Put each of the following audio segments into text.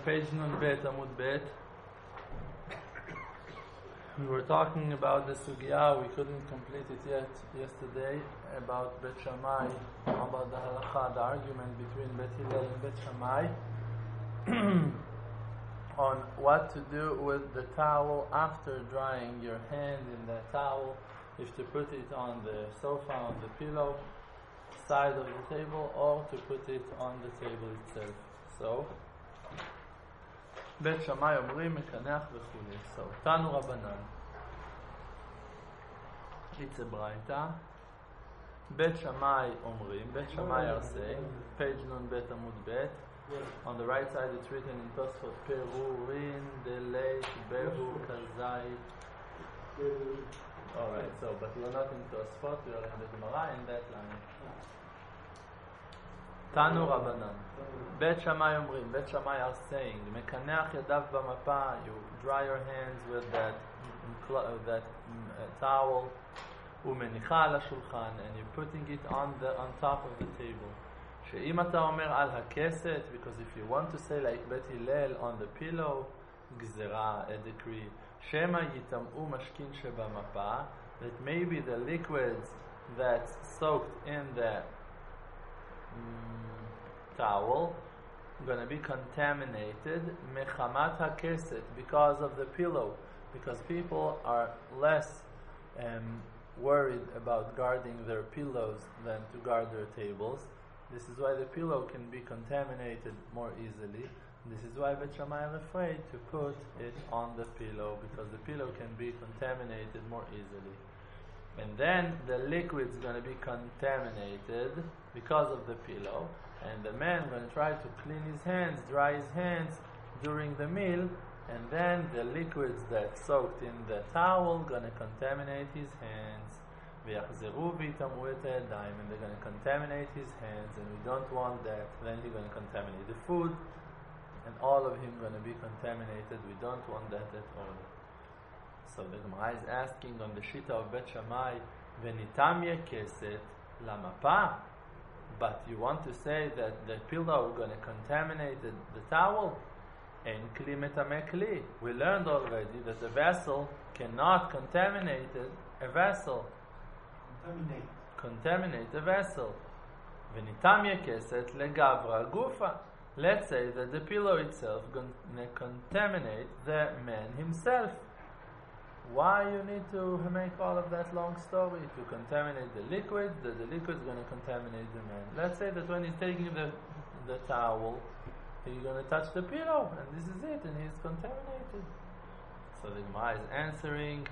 page Nun Bet, Amud Bet. We were talking about the Sugya, we couldn't complete it yet yesterday, about Bet Shammai, about the halakha, the argument between Bet Hillel and Bet Shammai, on what to do with the towel after drying your hand in the towel, if to put it on the sofa, on the pillow, side of the table, or to put it on the table itself. So, בית שמאי אומרים מקנח וכולי. So, תנו רבנן. It's a ברייתא. בית שמאי אומרים, בית שמאי are saying, page נון בית עמוד בית. On the right side it's written in Tosfot, פירורין דלית בהו כזית. Alright, so, but we are not in Tosfot, we are in the Gemara in that line. תנו רבנן. בית שמאי אומרים, בית שמאי are saying, מקנח ידיו במפה, you dry your hands with that towel, ומניחה על השולחן, and you're putting it on top of the table. שאם אתה אומר על הכסת, because if you want to say like בית הלל on the pillow, גזרה, a decree, שמא יטמאו משכין שבמפה, that maybe the liquids that's soaked in the towel going to be contaminated mechamat hakeset, because of the pillow, because people are less worried about guarding their pillows than to guard their tables. This is why the pillow can be contaminated more easily. This is why Bet Shammai are afraid to put it on the pillow, because the pillow can be contaminated more easily. And then the liquid's going to be contaminated because of the pillow, and the man going to try to clean his hands, dry his hands during the meal, and then the liquids that soaked in the towel going to contaminate his hands. ויחזרו ויטמאו את הידיים, and they're going to contaminate his hands, and we don't want that. Then he's going to contaminate the food, and all of him going to be contaminated. We don't want that at all. So the Gemara is asking on the Shita of Bet Shammai, v'nitamye keset lamapa, but you want to say that the pillow is going to contaminate the towel? En kli metame kli. We learned already that the vessel cannot contaminate a vessel. Contaminate the vessel. V'nitamye keset legavra gufa. Let's say that the pillow itself is going to contaminate the man himself. Why you need to make all of that long story? To contaminate the liquid, that the liquid is going to contaminate the man. Let's say that when he's taking the towel, he's going to touch the pillow, and this is it, and he's contaminated. So the Gemara is answering,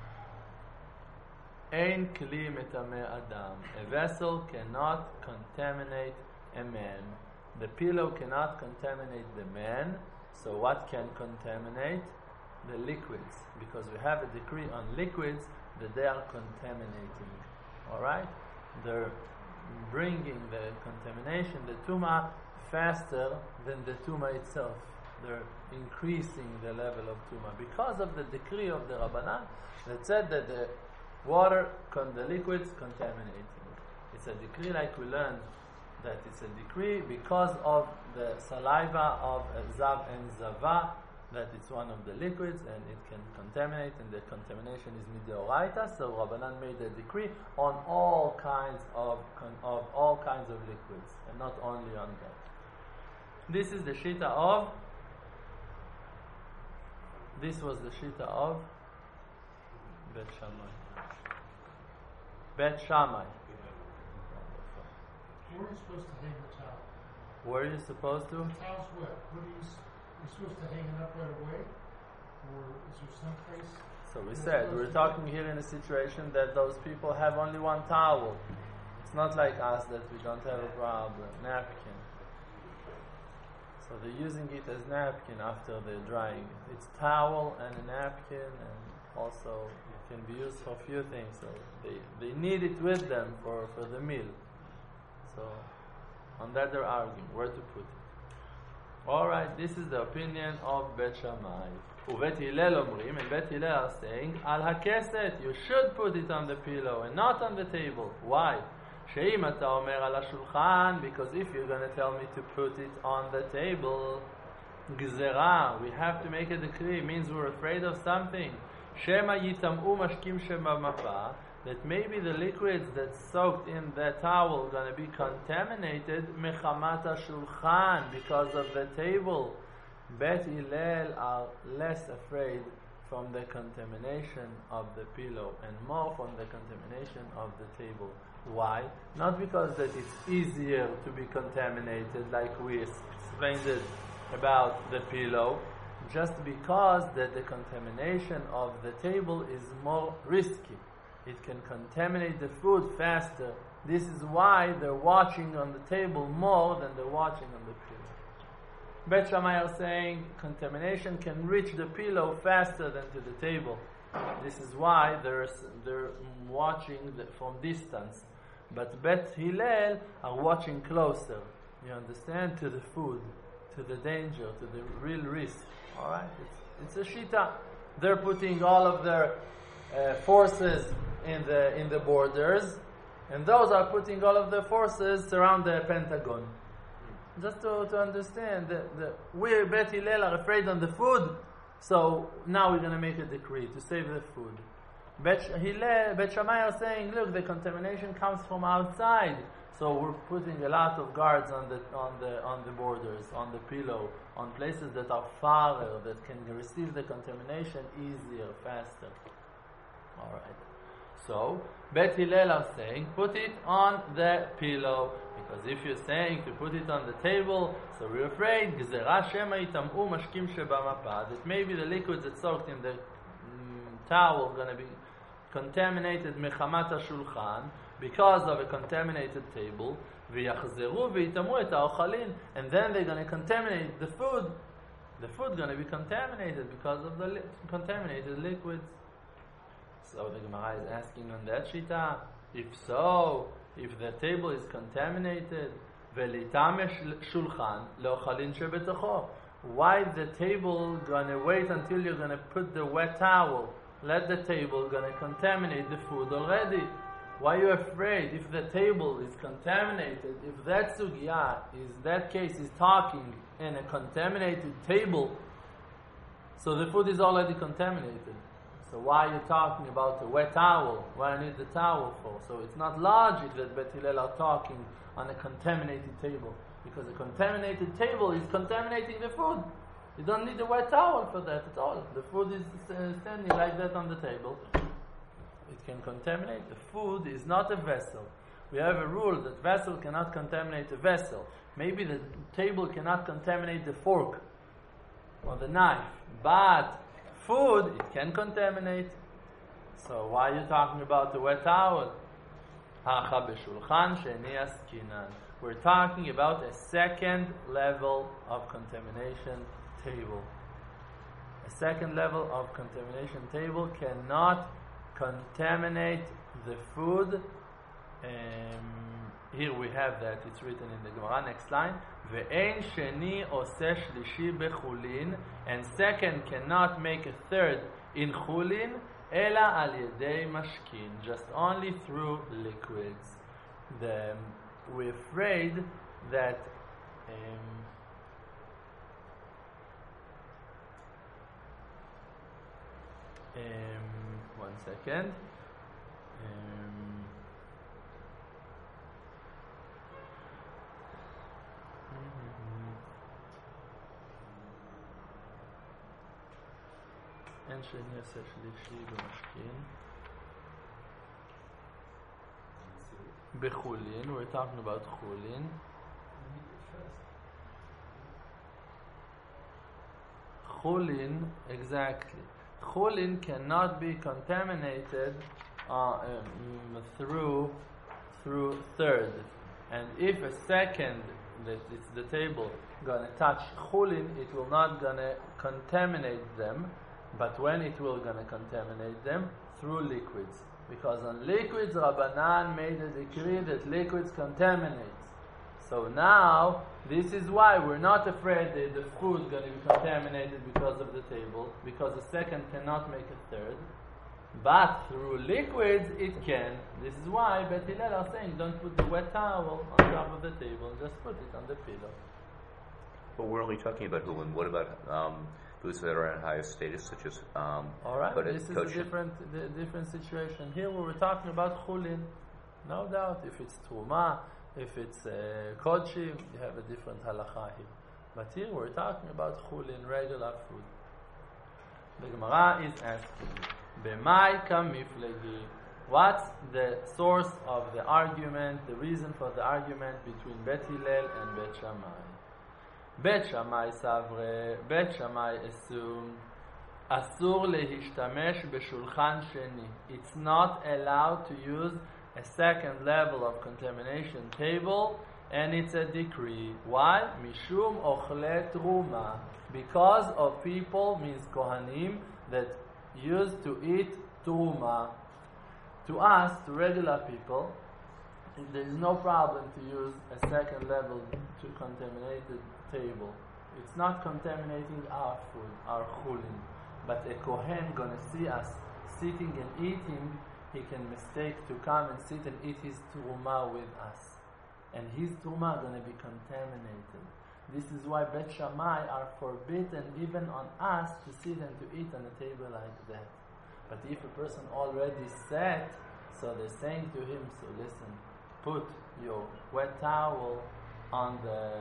Ein kli metame adam. A vessel cannot contaminate a man. The pillow cannot contaminate the man. So what can contaminate? The liquids, because we have a decree on liquids that they are contaminating. Alright? They're bringing the contamination, the tuma, faster than the tuma itself. They're increasing the level of tuma because of the decree of the Rabbanan that said that the water, the liquids contaminating. It's a decree, like we learned that it's a decree because of the saliva of Zav and Zava, that it's one of the liquids and it can contaminate, and the contamination is mideoraita. So Rabbanan made a decree on all kinds of liquids, and not only on that. This is the shita of. This was the shita of Bet Shammai. Bet Shammai. Where are you supposed to hang the towel? Where are you supposed to? The towel's wet. What are you supposed to hang it up right away? Or is there some place? So we said, we're talking here in a situation that those people have only one towel. It's not like us that we don't have a problem. Napkin. So they're using it as napkin after they're drying it. It's towel and a napkin, and also it can be used for a few things. So they need it with them for the meal. So on that they're arguing where to put it. Alright, this is the opinion of Bet Shammai. ובית הלל אומרים, and Bet Hillel are saying, על הכסת, you should put it on the pillow and not on the table. Why? שאם אתה אומר על השולחן, because if you're going to tell me to put it on the table, Gzera, we have to make a decree, means we're afraid of something. Shema yitam'u mashkim shema mapa, that maybe the liquids that soaked in the towel are going to be contaminated mechamat shulchan, because of the table. Bet Hillel are less afraid from the contamination of the pillow and more from the contamination of the table. Why? Not because that it's easier to be contaminated, like we explained it about the pillow, just because that the contamination of the table is more risky. It can contaminate the food faster. This is why they're watching on the table more than they're watching on the pillow. Bet Shammai are saying contamination can reach the pillow faster than to the table. This is why they're watching from distance. But Bet Hillel are watching closer. You understand? To the food, to the danger, to the real risk. All right, it's a shita. They're putting all of their forces in the borders, and those are putting all of their forces around the Pentagon. Just to understand that we Bet Hillel are afraid on the food, so now we're going to make a decree to save the food. Bet Shammai are saying, look, the contamination comes from outside, so we're putting a lot of guards on the borders, on the pillow, on places that are farther, that can receive the contamination easier, faster. All right. So Bet Hillel are saying, put it on the pillow, because if you're saying to put it on the table, so we're afraid that maybe the liquids that soaked in the towel are going to be contaminated mechamat shulchan, because of a contaminated table, and then they're going to contaminate the food. The food is going to be contaminated because of the contaminated liquids. So the Gemara is asking on that shita, if so, if the table is contaminated, why the table gonna wait until you're gonna put the wet towel? Let the table gonna contaminate the food already. Why are you afraid? If the table is contaminated, if that sugya is that case is talking in a contaminated table, so the food is already contaminated. So why are you talking about the wet towel? Why I need the towel for? So it's not logic that Bet Hillel are talking on a contaminated table, because a contaminated table is contaminating the food. You don't need a wet towel for that at all. The food is standing like that on the table. It can contaminate. The food is not a vessel. We have a rule that vessel cannot contaminate a vessel. Maybe the table cannot contaminate the fork or the knife, but food, it can contaminate. So why are you talking about the wet towel? We're talking about a second level of contamination table. A second level of contamination table cannot contaminate the food. Here we have that, it's written in the Gemara, next line. Ve'en sheni oseh shlishi bechulin, and second cannot make a third in chulin, ela al yedei mashkin, just only through liquids. We're afraid that one second. אין שני עושה שלישי במשכין בחולין, we're talking about chulin. Chulin, exactly. Chulin cannot be contaminated through third, and if a second that it's the table gonna touch chulin, it will not gonna contaminate them. But when it will gonna contaminate them? Through liquids. Because on liquids, Rabbanan made a decree that liquids contaminate. So now, this is why we're not afraid that the food is going to be contaminated because of the table, because the second cannot make a third. But through liquids, it can. This is why Bet Hillel are saying, don't put the wet towel on top of the table, just put it on the pillow. But we're only talking about Hulin. What about those that are in higher status, such as all right, this is a different situation. Here we were talking about Chulin, no doubt. If it's Truma, if it's Kodshi, you have a different halacha here. But here we're talking about Chulin, regular food. The Gemara is asking, B'mai kamiflegi. What's the source of the argument, the reason for the argument between Bet Hillel and Bet Shammai? Bet Shammai savre, Bet Shammai assumed, Asur lehishtamesh b'shulchan sheni. It's not allowed to use a second level of contamination table, and it's a decree. Why? Mishum ochle truma. Because of people, means Kohanim, that used to eat truma. To us, to regular people, there is no problem to use a second level to contaminated table. It's not contaminating our food, our chulin. But a Kohen gonna see us sitting and eating, he can mistake to come and sit and eat his truma with us. And his truma gonna be contaminated. This is why Bet Shammai are forbidden even on us to sit and to eat on a table like that. But if a person already sat, so they're saying to him, so listen, put your wet towel on the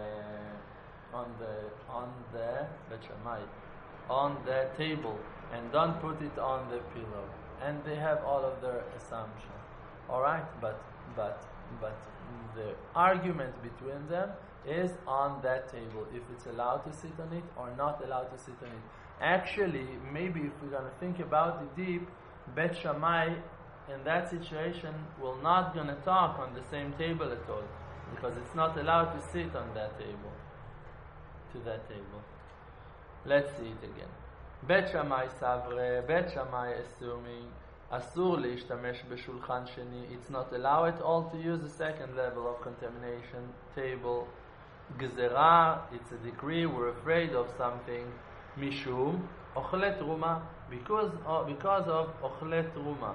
Bet Shammai, on the table, and don't put it on the pillow. And they have all of their assumption. All right, but the argument between them is on that table, if it's allowed to sit on it or not allowed to sit on it. Actually, maybe if we're going to think about it deep, Bet Shammai in that situation will not going to talk on the same table at all, because it's not allowed to sit on that table, to that table. Let's see it again. Bet Shammai savre, Bet Shammai assuming, Asur leishtamesh b'shulchan sheni, it's not allowed at all to use the second level of contamination table. Gezerah, it's a decree, we're afraid of something. Mishum, ochle truma, because of ochle truma.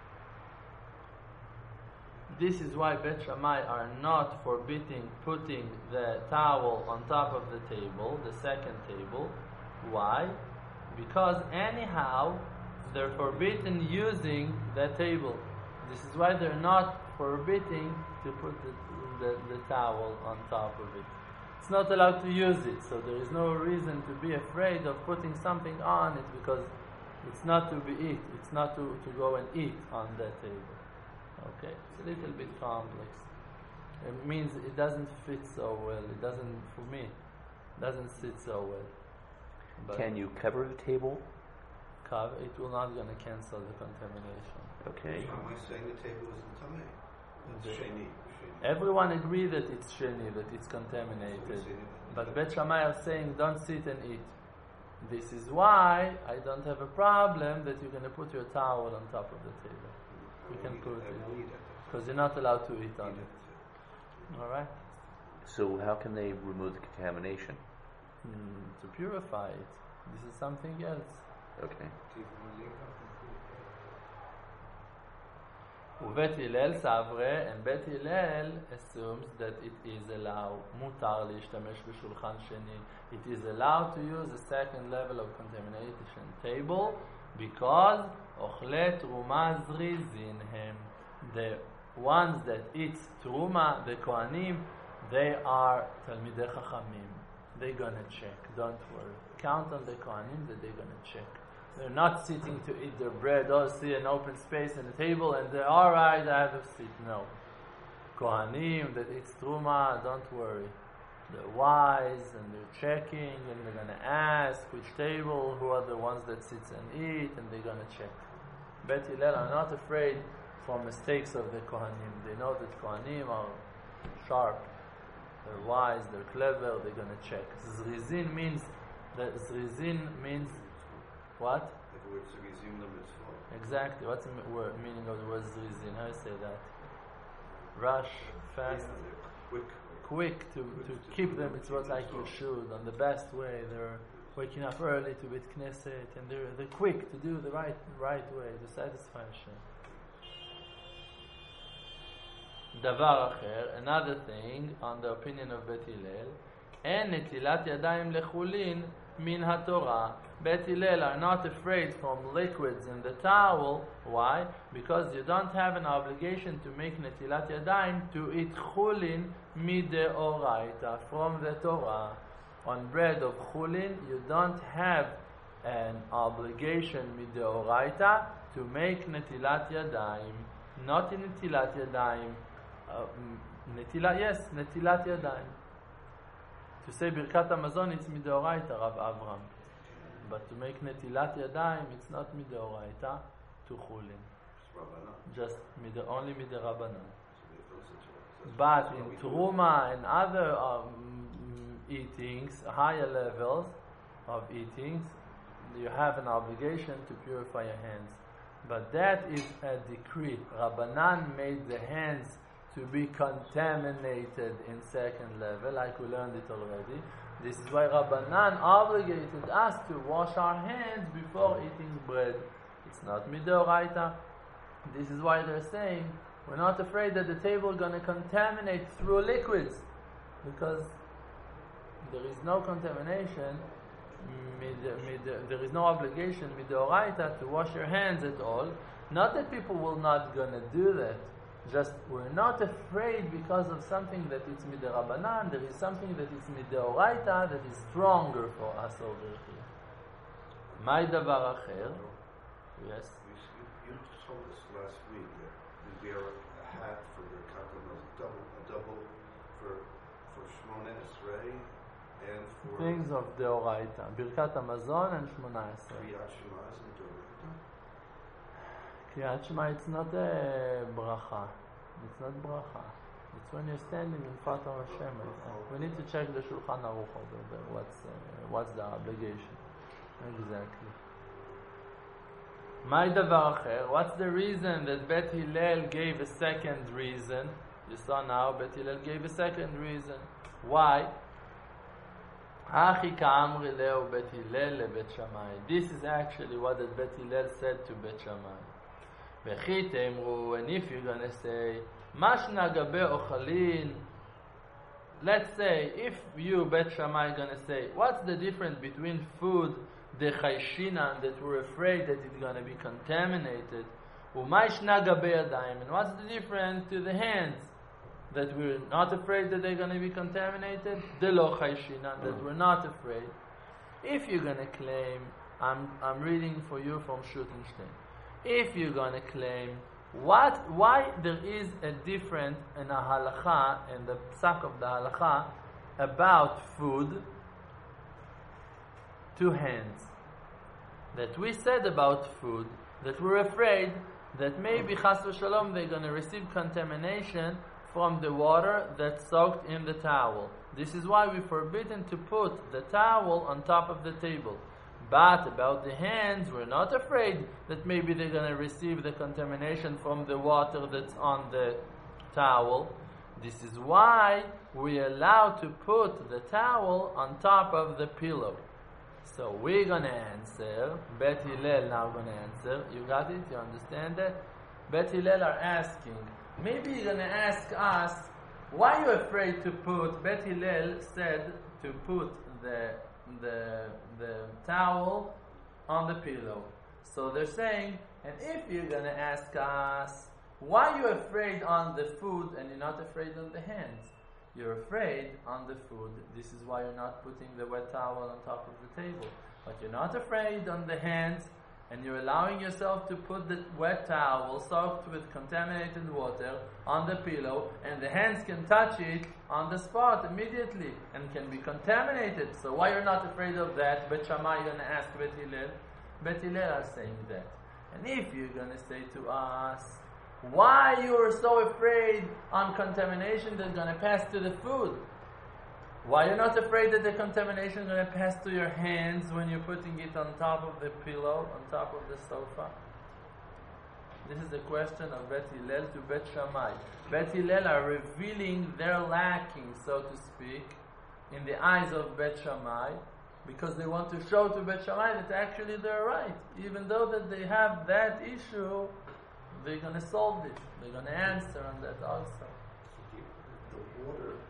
This is why Bet Shammai are not forbidding putting the towel on top of the table, the second table. Why? Because anyhow, they're forbidden using the table. This is why they're not forbidding to put the towel on top of it. It's not allowed to use it, so there is no reason to be afraid of putting something on it, because it's not to be eat. It's not to go and eat on that table. Okay, it's a little bit complex. It means it doesn't fit so well. It doesn't, for me, doesn't sit so well. But can you cover the table? It will not going to cancel the contamination. Okay. So am I saying the table isn't tamei? It's sheni. Everyone agree that it's sheni, that it's contaminated. But Bet Shammai are saying don't sit and eat. This is why I don't have a problem that you're going to put your towel on top of the table. You can put it, because you're not allowed to eat on it. Alright? So how can they remove the contamination? To purify it. This is something else. Okay. Bet Hillel savre, and Bet Hillel assumes that it is allowed. Mutar leishtamesh b'shulchan sheni. It is allowed to use a second level of contamination table because ochle truma zrizin hem. The ones that eat truma, the kohanim, they are talmidei chachamim. They're gonna check. Don't worry. Count on the kohanim that they're gonna check. They're not sitting to eat their bread or see an open space in the table and they're alright, I have a seat. No. Kohanim that eats truma, don't worry. They're wise and they're checking and they're going to ask which table, who are the ones that sits and eat, and they're going to check. Bet Hillel are not afraid for mistakes of the Kohanim. They know that Kohanim are sharp, they're wise, they're clever, they're going to check. Zrizin means what? The word zrizim the mitzvah. Exactly. What's the meaning of the word zrizin? How do you say that? Rush, fast, quick to keep them. It's what like you should, on the best way. They're waking up early to bit Knesset, and they're quick to do the right way, to satisfy Hashem. Davar acher, another thing, on the opinion of Bet Hillel, אין נטילת ידיים לחולין min HaTorah. Bet Hillel are not afraid from liquids in the towel. Why? Because you don't have an obligation to make netilat yadayim to eat chulin mideoraita, from the Torah. On bread of chulin, you don't have an obligation mideoraita to make netilat yadayim. Not in netilat yadayim. Netilat yadayim. To say Birkat Hamazon, it's mideoraita, Rav Avram. But to make netilat yadayim, it's not mideoraita to chulin. Just only miderabanan. But in truma and other eatings, higher levels of eatings, you have an obligation to purify your hands. But that is a decree. Rabbanan made the hands to be contaminated in second level, like we learned it already. This is why Rabbanan obligated us to wash our hands before eating bread. It's not midoraita. This is why they're saying we're not afraid that the table is going to contaminate through liquids, because there is no contamination. There is no obligation midoraita to wash your hands at all. Not that people will not going to do that. Just we're not afraid because of something that it's miderabanan. There is something that is mideoraita that is stronger for us over here. My davar acher. Yes. You told us last week that we wear a hat for the Birkat Hamazon, a double for Shmona Esrei and for things of deoraita. Birkat Hamazon and Shmona Esrei. Kriyat Shema isn't deoraita. Kriyat Shema, it's not a bracha. It's not bracha. It's when you're standing in front of Hashem. We need to check the Shulchan Aruch over there. What's the obligation? Exactly. My davar acher. What's the reason that Bet Hillel gave a second reason? You saw now Bet Hillel gave a second reason. Why? Hachi ka'amri leu Bet Hillel le Bet Shammai. This is actually what the Bet Hillel said to Bet Shammai. And if you're going to say, Mashna gabe ochalin, let's say, if you, Bet Shammai, are going to say, what's the difference between food, the chayshinan, that we're afraid that it's going to be contaminated, umashna gabe yadayim, and what's the difference to the hands, that we're not afraid that they're going to be contaminated, the lo chayshinan, that we're not afraid. If you're going to claim, I'm reading for you from Schutenstein. If you're going to claim why there is a difference in a halacha, in the psak of the halacha, about food to hands, that we said about food, that we're afraid that maybe chas v'shalom they're going to receive contamination from the water that's soaked in the towel. This is why we're forbidden to put the towel on top of the table. But about the hands, we're not afraid that maybe they're going to receive the contamination from the water that's on the towel. This is why we allow to put the towel on top of the pillow. So we're going to answer. Bet Hillel now going to answer. You got it? You understand that? Bet Hillel are asking. Maybe you're going to ask us, why are you afraid to put? Bet Hillel said to put the towel on the pillow. So they're saying, and if you're going to ask us, why are you afraid on the food and you're not afraid on the hands? You're afraid on the food. This is why you're not putting the wet towel on top of the table. But you're not afraid on the hands, and you're allowing yourself to put the wet towel soaked with contaminated water on the pillow, and the hands can touch it on the spot immediately and can be contaminated. So why you're not afraid of that? Bet Shammai, you're going to ask Bet Hillel. Bet Hillel are saying that. And if you're going to say to us, why you're so afraid on contamination that's going to pass to the food? Why you're not afraid that the contamination is going to pass to your hands when you're putting it on top of the pillow, on top of the sofa? This is the question of Bet Hillel to Bet Shammai. Bet Hillel are revealing their lacking, so to speak, in the eyes of Bet Shammai, because they want to show to Bet Shammai that actually they're right. Even though that they have that issue, they're going to solve it. They're going to answer on that also. The water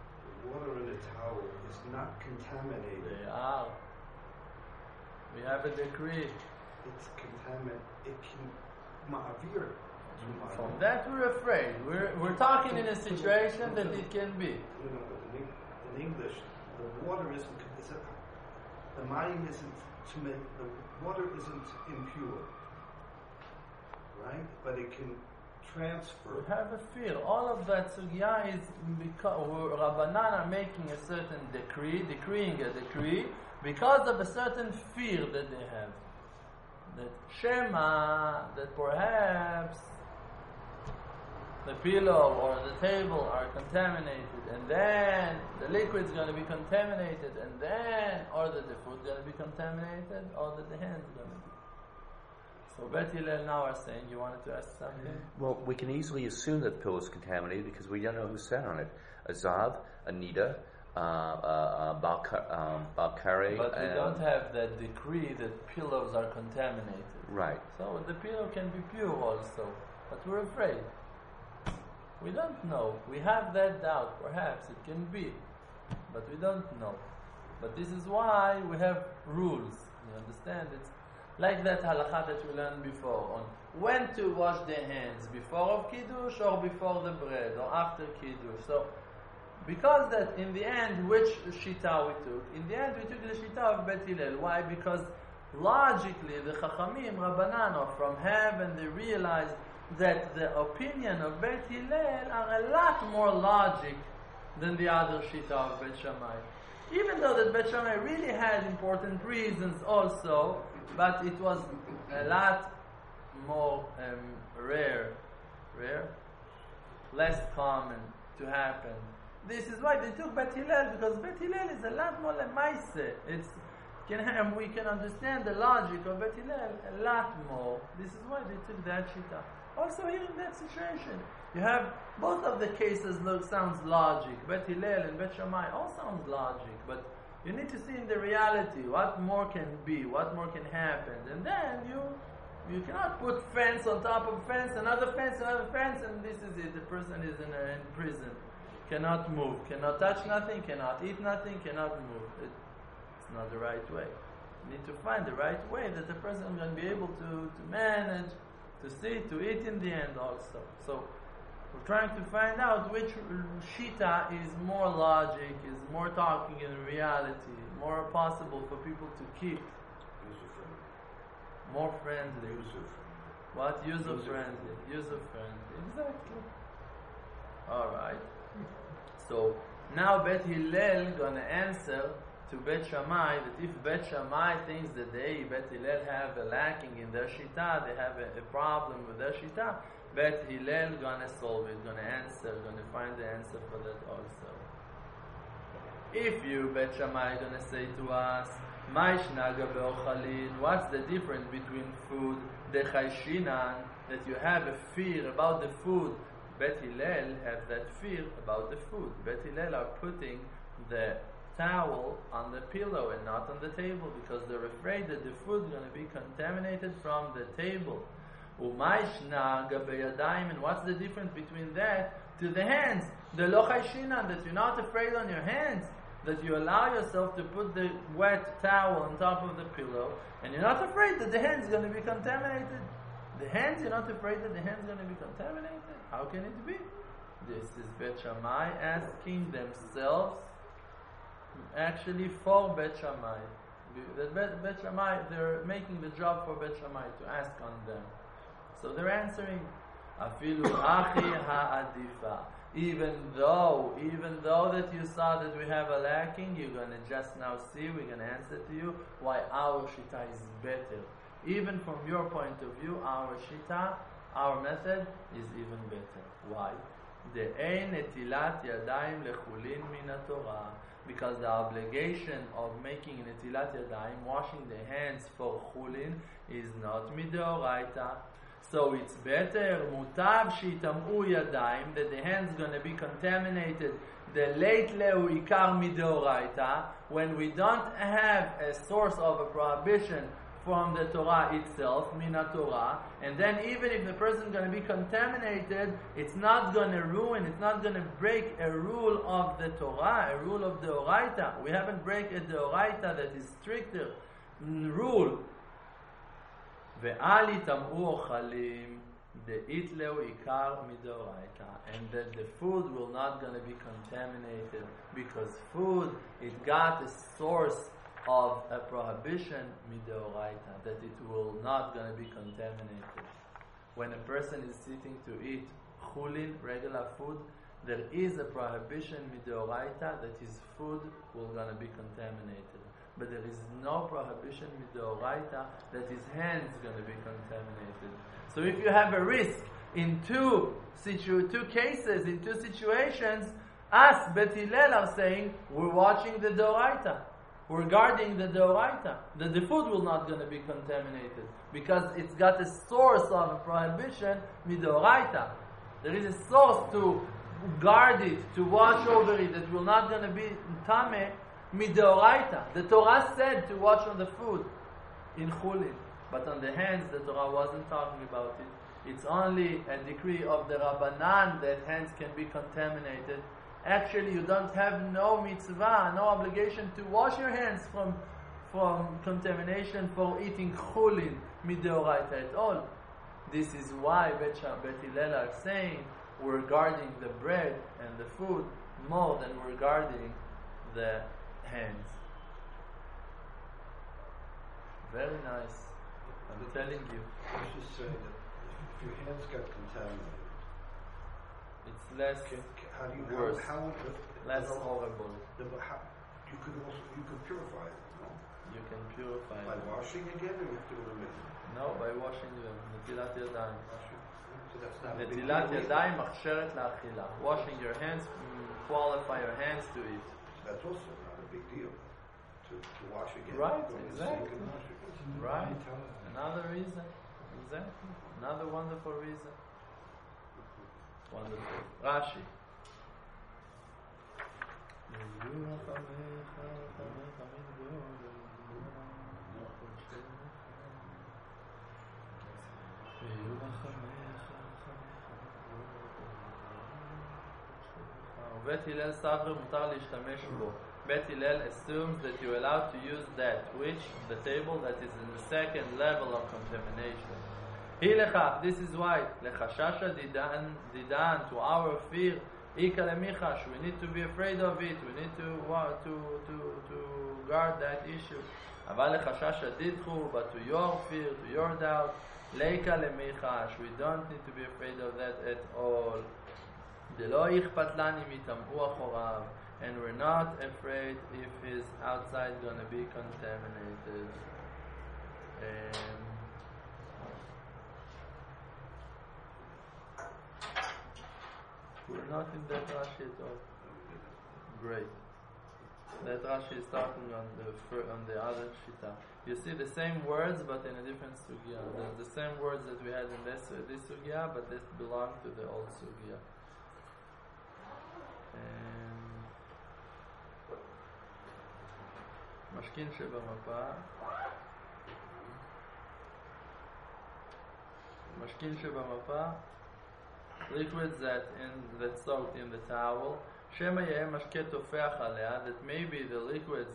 water in the towel is not contaminated. They are. We have a decree. It's contaminated. It can ma'avir. From that we're afraid. We're talking in a situation that it can be. You know, in English, the water isn't. The mayim isn't to make the water isn't impure, right? But it can transfer. We have a fear. All of that sugya is because Rabbanan are making a certain decreeing a decree because of a certain fear that they have. That Shema, that perhaps the pillow or the table are contaminated, and then the liquid's going to be contaminated, and then, or that the food's going to be contaminated, or that the hand's going to be. So Bet Hillel now are saying, you wanted to ask something? Well, we can easily assume that the pillow is contaminated because we don't know who sat on it. Azav, Anita, Balkare. But we don't have that decree that pillows are contaminated. Right. So the pillow can be pure also, but we're afraid. We don't know. We have that doubt. Perhaps it can be, but we don't know. But this is why we have rules. You understand? It's like that halakha that we learned before on when to wash the hands, before of kiddush or before the bread or after kiddush. So because that in the end, which shita we took? In the end, we took the shita of Bet Hillel. Why? Because logically, the Chachamim, Rabbanan, are from heaven, they realized that the opinion of Bet Hillel are a lot more logic than the other shita of Bet Shammai. Even though that Bet Shammai really had important reasons also, but it was a lot more rare, less common to happen. This is why they took Bet Hillel, because Bet Hillel is a lot more lemaise. We can understand the logic of Bet Hillel a lot more. This is why they took that shita. Also here in that situation, you have both of the cases sounds logic. Bet Hillel and Bet Shammai all sounds logic, but you need to see in the reality what more can be, what more can happen, and then you cannot put fence on top of fence, another fence, and this is it. The person is in prison, cannot move, cannot touch nothing, cannot eat nothing, cannot move. It's not the right way. You need to find the right way that the person is going to be able to manage, to see, to eat in the end also. So we're trying to find out which shita is more logic, is more talking in reality, more possible for people to keep. More friendly. What? User-friendly. User-friendly. Exactly. Alright. So now Bet Hillel gonna answer to Bet Shammai that if Bet Shammai thinks that Bet Hillel have a lacking in their shita, they have a problem with their shita, Bet Hillel gonna solve it, gonna answer, gonna find the answer for that also. If you, Bet Shammai, gonna say to us, what's the difference between food, the chayshinan, that you have a fear about the food? Bet Hillel have that fear about the food. Bet Hillel are putting the towel on the pillow and not on the table because they're afraid that the food is going to be contaminated from the table. And what's the difference between that to the hands? The lo chayshinan, that you're not afraid on your hands, that you allow yourself to put the wet towel on top of the pillow, and you're not afraid that the hand's going to be contaminated. The hands, you're not afraid that the hand's going to be contaminated? How can it be? This is Bet Shammai asking themselves, actually for Bet Shammai. Bet Shammai, they're making the job for Bet Shammai to ask on them. So they're answering, Afilu achi ha'adifa. Even though that you saw that we have a lacking, you're going to just now see, we're going to answer to you why our shita is better. Even from your point of view, our shita, our method is even better. Why? De'ein netilat yadayim lechulin min haTorah. Because the obligation of making netilat yadayim, washing the hands for chulin, is not midoraita. So it's better, mutav shitam'u yadayim, that the hand's going to be contaminated, the late leu ikar midoraita, when we don't have a source of a prohibition from the Torah itself, Mina Torah, and then even if the person is going to be contaminated, it's not going to ruin, it's not going to break a rule of the Torah, a rule of the Oraita. We haven't break a Oraita that is stricter rule. Ve'ali tam'u ochalim de'itleu ikar midoraita, and that the food will not going to be contaminated, because food, it got a source of a prohibition midoraita, that it will not going to be contaminated. When a person is sitting to eat chulin, regular food, there is a prohibition midoraita that his food will going to be contaminated. But there is no prohibition midoraita that his hand is going to be contaminated. So if you have a risk in two cases, in two situations, us, Bet Hillel, are saying, we're watching the doraita. We're guarding the doraita. That the food will not going to be contaminated. Because it's got a source of a prohibition, midoraita. There is a source to guard it, to watch over it, that will not going to be tameh, midoraita. The Torah said to watch on the food in chulin. But on the hands, the Torah wasn't talking about it. It's only a decree of the Rabbanan that hands can be contaminated. Actually, you don't have no mitzvah, no obligation to wash your hands from contamination for eating chulin midoraita at all. This is why Bet Hillel are saying we're guarding the bread and the food more than we're guarding the hands. Very nice. I'm telling you. Let's just say that if your hands got contaminated, it's less how do you worse, less horrible. You could purify it, no? You can purify By it. washing again, or you have to do it again? No, by washing them. נטילת ידיים. So that's not a big נטילת deal. ידיים מכשרת לאכילה. Washing your hands, qualify your hands to eat. That's also not a big deal to wash again. Right, Go to the exactly. sink and wash again. Right? Another reason. Exactly. Another wonderful reason. Wonderful. Rashi. בית הלל סבר מותר להשתמש בו. בית הלל assumes that you're allowed to use that, which the table that is in the second level of contamination. היא לכך, this is why, לחשש הדידן, to our fear, איכא למיחש, we need to be afraid of it, we need to guard that issue. אבל לחשש הדידחו, but to your fear, to your doubt, לאיכא למיחש, we don't need to be afraid of that at all. דלא אכפת לנו אם יטמאו אחוריו, and we're not afraid if his outside going to be contaminated. We're not in that Rashi at all. Great. That Rashi is talking on the other Shita. You see the same words but in a different sugya. The same words that we had in this sugya, but this belong to the old sugya. משכין שבמפה, משכין שבמפה, liquids that soaked in the towel, שמא יהיה משקה תופח עליה, that maybe the liquid's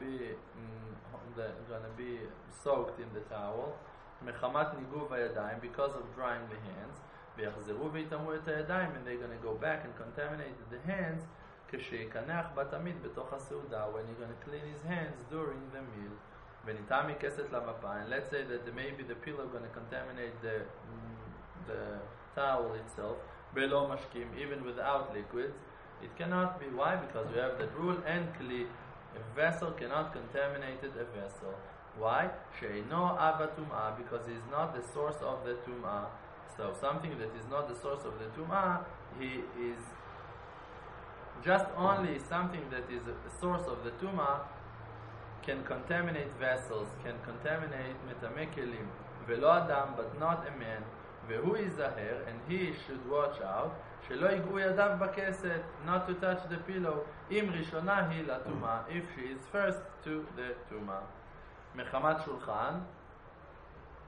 gonna be soaked in the towel, מחמת ניגוב הידיים, because of drying the hands, ויחזרו ויתאמו את הידיים, and they're gonna go back and contaminate the hands, כשיקנח בתמיד בתוך הסעודה, when you're going to clean his hands during the meal. וניתן מכסת למפה, and let's say that maybe the pillow going to contaminate the towel itself, בלא משקים, even without liquids. It cannot be. Why? Because we have the rule, and kli, a vessel cannot contaminate a vessel. Why? שאינו אב הטומאה, because he is not the source of the טומאה. So something that is not the source of the טומאה, he is just only something that is a source of the tuma can contaminate vessels, can contaminate metameh kelim, velo adam, but not a man. Vehu yizaher, and he should watch out, shelo yigu yadav bakeset, not to touch the pillow, im rishona hi latuma, if she is first to the tuma. Mechamat shulchan,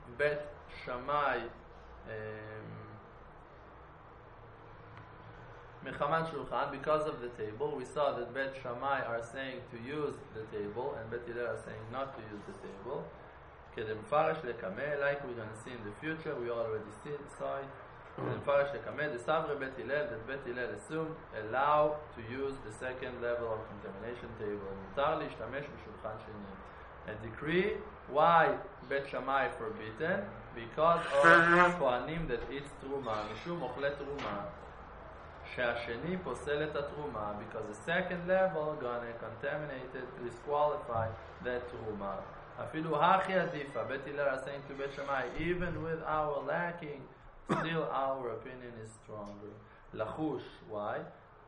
Bet Shammai Mechamat Shulchan, because of the table. We saw that Bet Shammai are saying to use the table, and Bet Hillel are saying not to use the table. Kedemfarash lekameh, like we're going to see in the future, we already saw it. Kedemfarash lekameh, the Savre Bet Hillel, that Bet Hillel assumed, allow to use the second level of contamination table. Mutar lishtamesh b'shulchan sheni. A decree, why Bet Shammai forbidden? Because of Kohanim that eats Truma, Mishum Ochle Truma. שהשני פוסל את התרומה, because the second level gonna contaminate it, disqualify that תרומה. אפילו הכי עדיפה, בית הלל are saying to בית שמאי, even with our lacking, still our opinion is stronger. לחוש, why?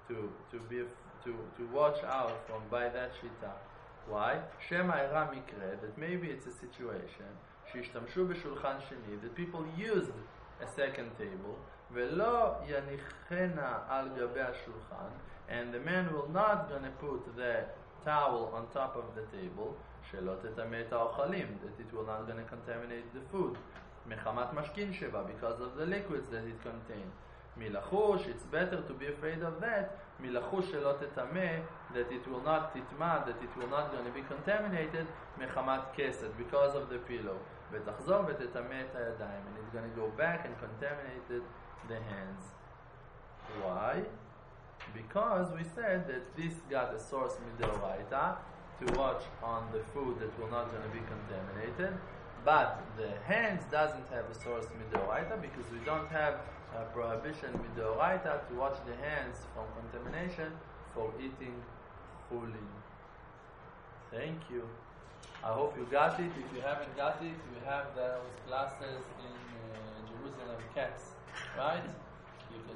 To watch out from by that שיטה. Why? שמא אירע מקרה, that maybe it's a situation, שהשתמשו בשולחן שני, that people used a second table, ולא יניחנה על גבי השולחן, and the man will not gonna put the towel on top of the table, שלא תטמא את האוכלים, that it will not gonna contaminate the food, מחמת משכין שבה, because of the liquids that it contains. מלחוש, it's better to be afraid of that, מלחוש שלא תטמא, that it will not תטמא, that it will not gonna be contaminated, מחמת כסת, because of the pillow. ותחזור ותטמא את הידיים, and it's gonna go back and contaminate the hands. Why? Because we said that this got a source midoraita to watch on the food that will not going to be contaminated, but the hands doesn't have a source midoraita because we don't have a prohibition midoraita to watch the hands from contamination for eating chulin. Thank you. I hope you got it. If you haven't got it, we have those classes in Jerusalem Cats. Right?